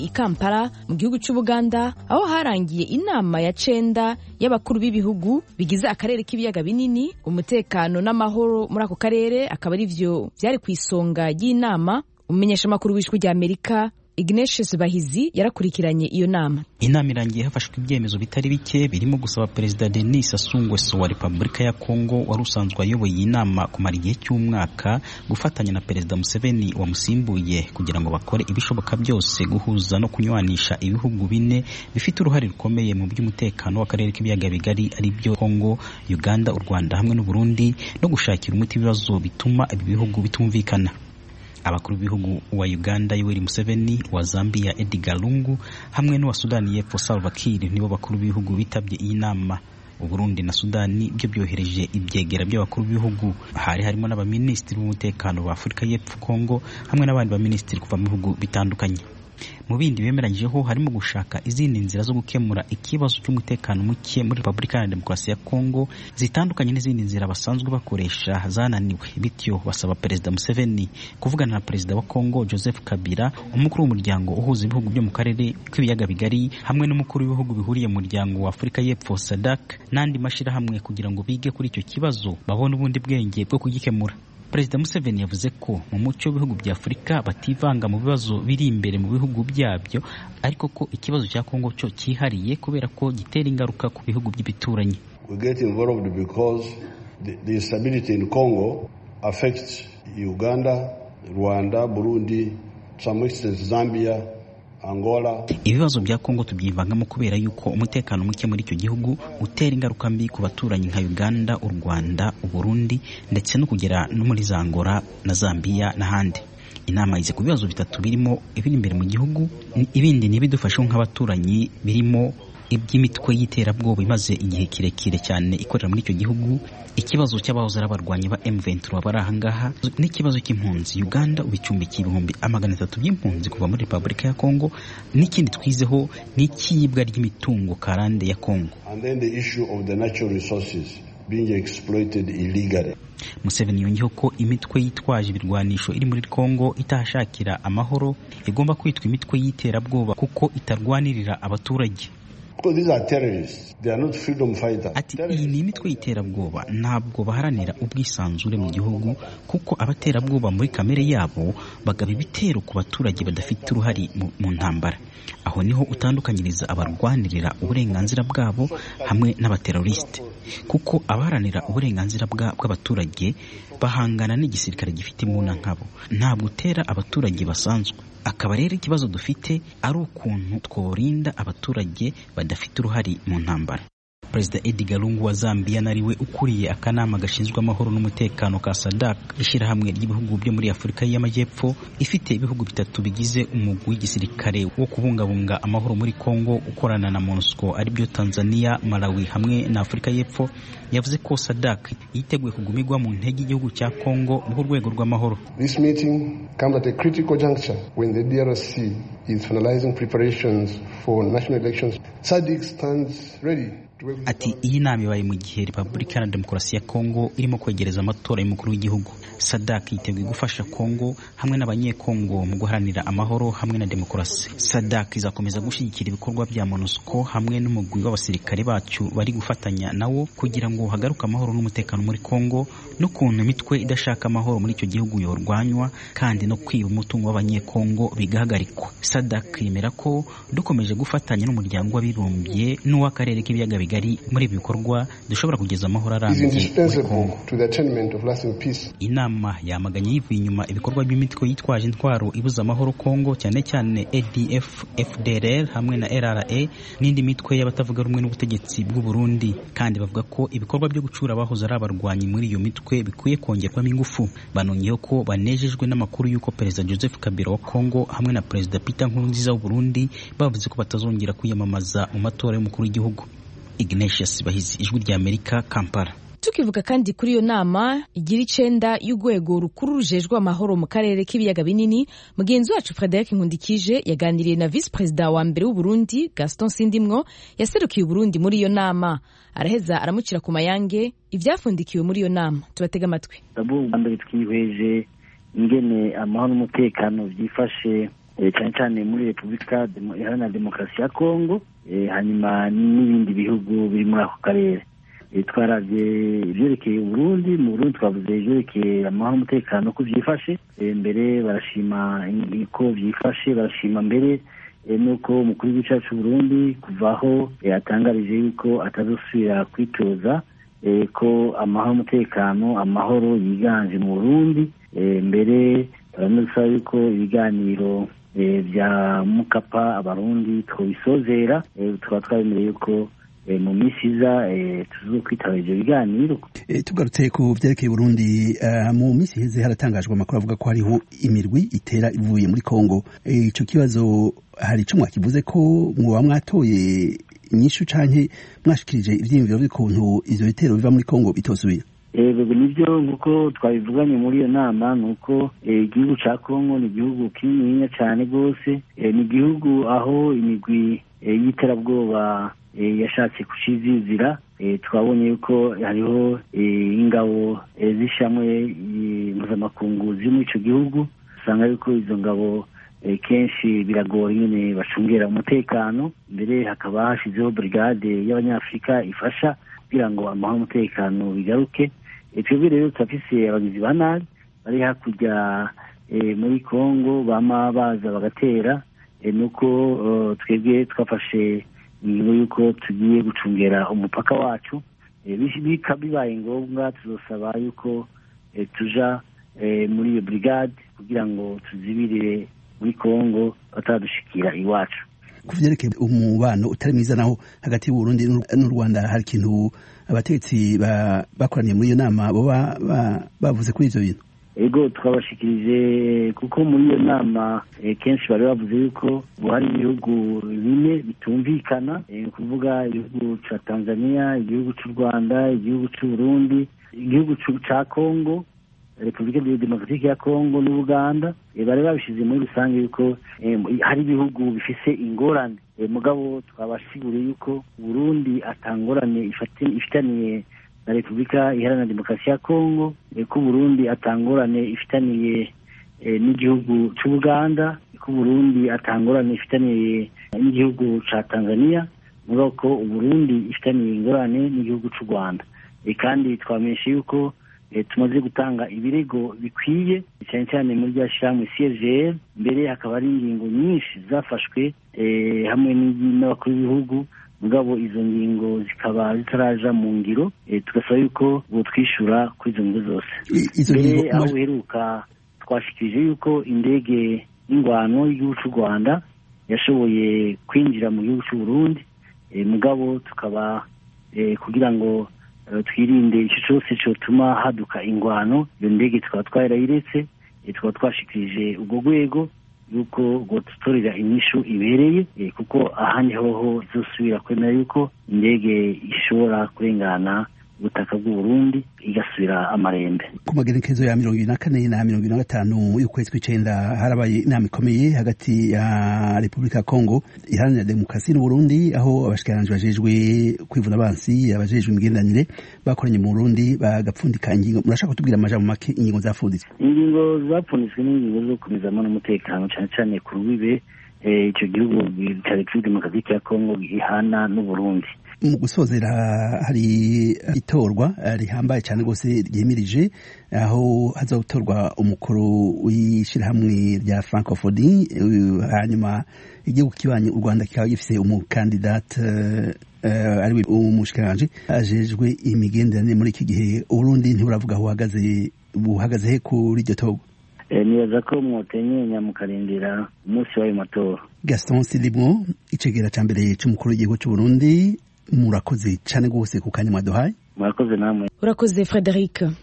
i Kampala mu gihugu c'Ubuganda, aho harangiye inama ya 9 y'abakuru b'ibihugu bigize akarere k'ibiyaga binini. Umutekano n'amahoro muri ako karere akaba ari vyo vyari kw'isonga y'inama. Umumenyeshamakuru w'ijwi rya Amerika Ignatius Bahizi yarakurikiranye iyo nama. Inama irangiye hafashwe ibyemezo bitari bike, birimo gusaba Perezida Denis Sassou Nguesso wa Repubulika ya Kongo wari usanzwe ayoboye iyi nama kumara igihe cy'umwaka gufatanya na Perezida Museveni wamusimbuye kugira ngo bakore ibishoboka byose guhuza no kunywanisha ibihugu bine bifite uruhare rukomeye mu by'umutekano w'akarere k'ibiyaga bigari ari byo Kongo, Uganda, u Rwanda hamwe n'u Burundi, no gushakira umuti ibibazo bituma ibi bihugu bitumvikana. Abakuru b'ibihugu wa Uganda Yoweri Museveni, wa Zambia Edgar Lungu hamwe n'uwa Sudani y'Epfo Salva Kiir nibo bakuru b'ibihugu bitabye iyi nama. U Burundi na Sudani byo byohereje ibyegera by'abakuru b'ibihugu, hari harimo n'abaminisitiri b'umutekano ba Afurika y'Epfo, Kongo hamwe n'abandi baminisitiri kuva mu bihugu bitandukanye. Mu bindi bemeranyijeho harimo gushaka izindi nzira zo gukemura ikibazo cy'umutekano muke muri Repubulika ya Demokarasi ya Kongo zitandukanye n'izindi nzira basanzwe bakoresha zananiwe, bityo basaba Perezida Museveni kuvugana na Perezida wa Kongo Joseph Kabila, umukuru w'umuryango uhuza ibihugu byo mu karere k'ibiyaga bigari hamwe n'umukuru w'ibihugu bihuriye mu muryango wa Afurika y'Epfo SADC n'andi mashirahamwe kugira ngo bige kuri icyo kibazo babone ubundi bwenge bwo kugikemura. Perezida Museveni yavuze ko mu muco w'ibihugu bya Afurika bativanga mu bibazo biri imbere mu bihugu byabyo, ariko ko ikibazo cya Kongo cyo cyihariye kubera ko gitera ingaruka ku bihugu by'ibituranyi. We get involved because the instability in Congo affects Uganda, Rwanda, Burundi, some extent Zambia, Angola. Ibibazo bya Kongo tubyivangamo kubera yuko umutekano muke muri icyo gihugu utera ingaruka mbi ku baturanyi nka Uganda, u Rwanda, u Burundi ndetse no kugera no muri Angola na Zambia n'ahandi. Inama ize ku bibazo bitatu birimo ibiri imbere mu gihugu, ibindi nibidufasha nk'abaturanyi birimo iby'imitwe y'iterabwoba imaze igihe kirekire cyane ikorera muri icyo gihugu, ikibazo cy'abahoze ari abarwanyi ba M23 bari ahangaha, n'ikibazo cy'impunzi. Uganda ubicumbikiye 300 by'impunzi kuva muri Repubulika ya Kongo, n'ikindi twizeho n'ikiyibwa ry'imitungo karande ya Kongo. And then the issue of the natural resources being exploited illegally. Museveni yongeyeho ko imitwe yitwaje ibirwanisho iri muri Kongo itahashakira amahoro igomba kwitwa imitwe y'iterabwoba kuko itarwanirira abaturage. These are terrorists. They are not freedom fighters. Ati iyi ni imitwe y'iterabwoba, ntabwo baharanira ubwisanzure mu gihugu kuko abaterabwoba muri kamere yabo bagaba ibitero ku baturage badafite uruhari mu ntambara. Aho niho utandukanyiriza abarwanirira uburenganzira bwabo hamwe n'abateroriste, kuko abaharanira uburenganzira bw'abaturage bahangana n'igisirikare gifite imbunda nkabo, ntabwo utera abaturage basanzwe. Akaba rero ikibazo dufite ari ukuntu tworinda abaturage badafite uruhari mu ntambara. Perezida Edgar Lungu wa Zambia nariwe ukuriye akanama gashinzwe amahoro n'umutekano ka SADC, ishyirahamwe ry'ibihugu byo muri Afurika y'Amajyepfo ifite ibihugu bitatu bigize umugwi w'igisirikare wo kubungabunga amahoro muri Kongo ukorana na MONUSCO ari byo Tanzania, Malawi hamwe na Afurika y'Epfo, yavuze ko SADC yiteguye kugumirwa mu ntege igihugu cya Kongo mu rwego rw'amahoro. This meeting comes at a critical juncture when the DRC is finalizing preparations for national elections. SADC stands ready. Ati iyi nama ibaye mu gihe Repubulika ya Demokarasi ya Kongo irimo kwegereza amatora y'umukuru w'igihugu. SADC yiteguye gufasha Kongo hamwe n'abanyekongo mu guharanira amahoro hamwe na demokarasi. SADC izakomeza gushyigikira ibikorwa bya MONUSCO hamwe n'umugwi w'abasirikare bacu bari gufatanya nawo kugira ngo hagaruke amahoro n'umutekano muri Kongo, no kuntu imitwe idashaka amahoro muri icyo gihugu yorwanywa kandi no kwiba umutungo w'abanyekongo bigahagarikwa. SADC yemera ko dukomeje gufatanya n'umuryango w'abibumbye n'uw'akarere k'ibiyaga bigari muri ibi bikorwa dushobora kugeza amahoro arambye muri Kongo. Inama yamaganye yivuye inyuma ibikorwa by'imitwe yitwaje intwaro ibuza amahoro Kongo, cyane cyane ADF, FDLR hamwe na LRA n'indi mitwe y'abatavuga rumwe n'ubutegetsi bw'u Burundi, kandi bavuga ko ibikorwa byo gucura abahoze ari abarwanyi muri iyo mitwe bikwiye kongerwamo ingufu. Banonyeho ko banejejwe n'amakuru y'uko Perezida Joseph Kabila wa Kongo hamwe na Perezida Peter Nkurunziza w'u Burundi bavuze ko batazongera kwiyamamaza mu matora y'umukuru w'igihugu. Ignatius Bahizi, Ijwi rya Amerika, Kampala. Tukivuga kandi kuri iyo nama igira 9 y'urwego rukuru rujejwe amahoro mu karere k'ibiyaga binini, mugenzi wacu Frederic Nkundikije yaganiriye na Vice President wa mbere w'u Burundi Gaston Sindimwo yaserukiye Burundi muri iyo nama. Araheza aramucira ku mayange ibyafundikiwe muri iyo nama. Tubatega amatwi. Mbere twihweje ingene amahoro n'umutekano byifashe cyane cyane muri Repubulika Iharanira Demokarasi ya Kongo, hanyuma n'ibindi bihugu biri muri ako karere. Twaravye ivyerekeye Burundi. Mu Burundi twavuze ivyerekeye amahoro umutekano ko vyifashe, mbere barashima ko vyifashe, barashima mbere nuko umukuru w'igihugu cy'u Burundi kuvaho yatangarije yuko atazosubira kwitoza, ko amahoro umutekano amahoro yiganje mu Burundi. Mbere baranasaba yuko ibiganiro vya Mukapa abarundi twobisozera, tukaba twabemereye yuko mu minsi iza tuzokwitaba ivyo biganiro. Tugarutse ku vyerekeye Burundi, mu minsi iheze haratangajwe amakuru avuga ko hariho imirwi itera ivuye muri Kongo. Ico kibazo hari ico mwakivuze ko mwoba mwatoye inyishu canke mwashikirije ivyiyumviro vy'ukuntu ivyo bitero biva muri Kongo bitosubira? Nivyo nkuko twabivuganye muri iyo nama, nuko igihugu ca Kongo ni igihugu kininiya cane gose, ni igihugu aho imigwi y'iterabwoba yashatse kucizizira. Twabonye yuko hariho ingabo z'ishamwe mpuzamakungu ziri muri ico gihugu. Usanga yuko izo ngabo kenshi biragora nyene bacungera umutekano. Mbere hakaba hashizeho brigade y'abanyafrika ifasha kugira ngo amahoro umutekano bigaruke. Twebwe rero turafise abagizi ba nabi bari hakurya muri Kongo bama baza bagatera, nuko twebwe twafashe ingingo yuko tugiye gucungera umupaka wacu. Bibaye ngombwa tuzosaba yuko tuja muri iyo brigade kugira ngo tuzibirire muri Kongo batadushikira iwacu. Kuvyerekeye umubano utari mwiza naho hagati y'u Burundi n'u Rwanda, hari ikintu abategetsi bakoraniye muri iyo nama boba bavuze kuri ivyo bintu? Ego twabashikirije, kuko muri iyo nama kenshi bari bavuze yuko hari ibihugu bine bitumvikana, kuvuga igihugu ca Tanzania, igihugu c'u Rwanda, igihugu c'u Burundi, igihugu ca Kongo, Repubulika Demokarasi ya Kongo n'Uganda. Bari babishize muri rusange yuko hari ibihugu bifise ingorane, mugabo twabashiguriye yuko Burundi atangorane ifitaniye na Repubulika Iharanira Demokarasi ya Kongo, ko Burundi atangorane ifitaniye n'igihugu c'u Uganda, ko Burundi atangorane ifitaniye n'igihugu ca Tanzania, mugabo ko Burundi ifitaniye ingorane n'igihugu c'u Rwanda. Kandi twamenyesha yuko tumaze gutanga ibirego bikwiye cyane cyane muri rya shyirahamwe CIRGL. Mbere hakaba ari ingingo nyinshi zafashwe hamwe n'abakuru b'ibihugu, mugabo izo ngingo zikaba zitaraja mu ngiro. Tugasaba yuko botwishura kuri izo ngingo zose. Mbere aho uheruka twashikirije yuko indege y'ingwano y'igihugu c'u Rwanda yashoboye kwinjira mu gihugu c'u Burundi, mugabo tukaba kugira ngo twirinde ico cose cotuma haduka ingwano, iyo ndege tukaba twarayiretse. Tukaba twashikirije ubwo rwego yuko gotutorera inyishu ibereye, kuko ahandi hoho izosubira kwemera yuko indege ishobora kurengana ubutaka bw'u Burundi igasubira amarembe. Ku magerekezo ya 24 na 25 y'ukwezi kw'icenda harabaye inama ikomeye hagati ya Repubulika ya Kongo Iharanira Demokarasi n'u Burundi, aho abashikiranganje bajejwe kwivuna abansi, abajejwe imigenderanire bakoranye mu Burundi bagapfundika ingingo. Murashaka kutubwira amajambo make ingingo zapfunditswe? Ingingo zapfunditswe n'ingingo zo gukomezamo n'umutekano cyane cyane ku rubibe ico gihugu cya Repubulika Demokarasi ya Kongo gihana n'u Burundi. Mu gusozera hari itorwa rihambaye cyane rwose ryemirije, aho hazotorwa umukuru w'ishirahamwe rya Francophonie, hanyuma igihugu kibanye u Rwanda kikaba gifise umukandidate ariwe umushikiranganje ajejwe imigenderanire muri iki gihe. Uburundi ntiburavuga aho buhagaze he kuri iryo torwa? Nibaza ko mwotenyenya mukarindira umunsi w'ayo matora. Gaston Sindimwo, icegera ca mbere c'umukuru w'igihugu c'u Burundi, murakoze cyane rwose ku kanya mwaduhaye. Murakoze namwe. Urakoze Frederic.